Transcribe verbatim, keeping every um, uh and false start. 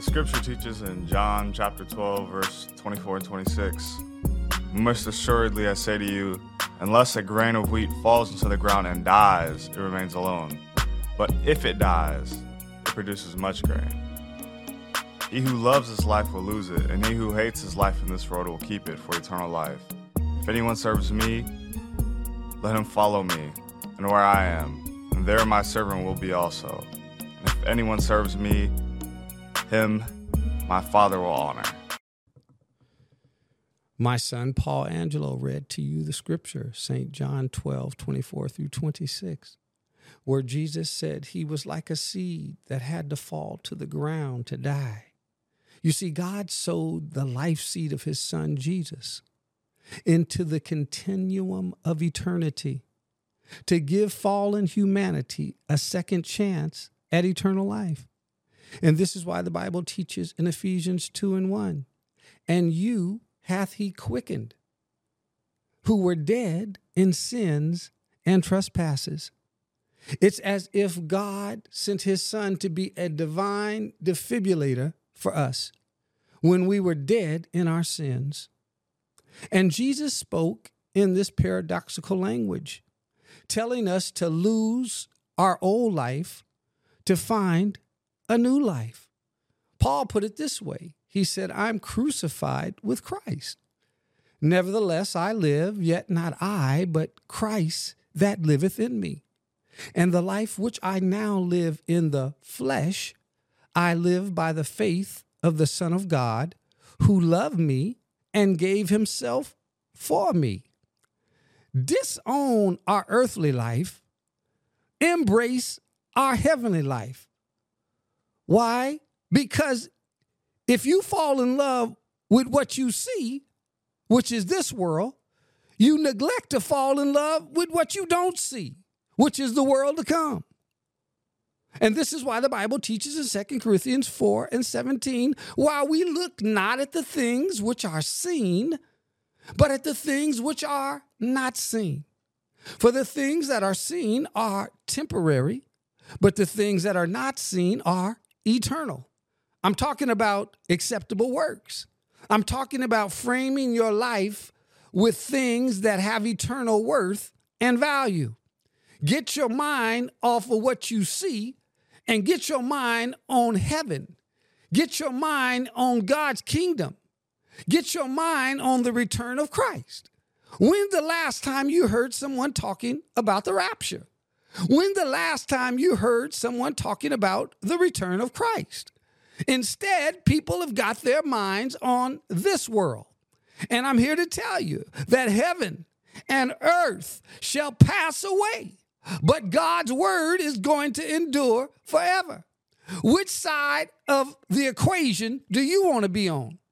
scripture teaches in John chapter twelve, verse twenty-four and twenty-six, "Most assuredly I say to you, unless a grain of wheat falls into the ground and dies, it remains alone. But if it dies, it produces much grain. He who loves his life will lose it, and he who hates his life in this world will keep it for eternal life. If anyone serves me, let him follow me, and where I am, and there my servant will be also. And if anyone serves me, him my Father will honor." My son, Paul Angelo, read to you the scripture, Saint John twelve, twenty-four through twenty-six, where Jesus said he was like a seed that had to fall to the ground to die. You see, God sowed the life seed of his son, Jesus, into the continuum of eternity to give fallen humanity a second chance at eternal life. And this is why the Bible teaches in Ephesians two and one, "And you hath he quickened, who were dead in sins and trespasses." It's as if God sent his son to be a divine defibrillator for us when we were dead in our sins. And Jesus spoke in this paradoxical language, telling us to lose our old life to find a new life. Paul put it this way. He said, "I'm crucified with Christ. Nevertheless, I live, yet not I, but Christ that liveth in me. And the life which I now live in the flesh, I live by the faith of the Son of God, who loved me and gave himself for me." Disown our earthly life, embrace our heavenly life. Why? Because if you fall in love with what you see, which is this world, you neglect to fall in love with what you don't see, which is the world to come. And this is why the Bible teaches in Second Corinthians four and seventeen, "While we look not at the things which are seen, but at the things which are not seen. For the things that are seen are temporary, but the things that are not seen are eternal." I'm talking about acceptable works. I'm talking about framing your life with things that have eternal worth and value. Get your mind off of what you see and get your mind on heaven. Get your mind on God's kingdom. Get your mind on the return of Christ. When's the last time you heard someone talking about the rapture? When's the last time you heard someone talking about the return of Christ? Instead, people have got their minds on this world. And I'm here to tell you that heaven and earth shall pass away, but God's word is going to endure forever. Which side of the equation do you want to be on?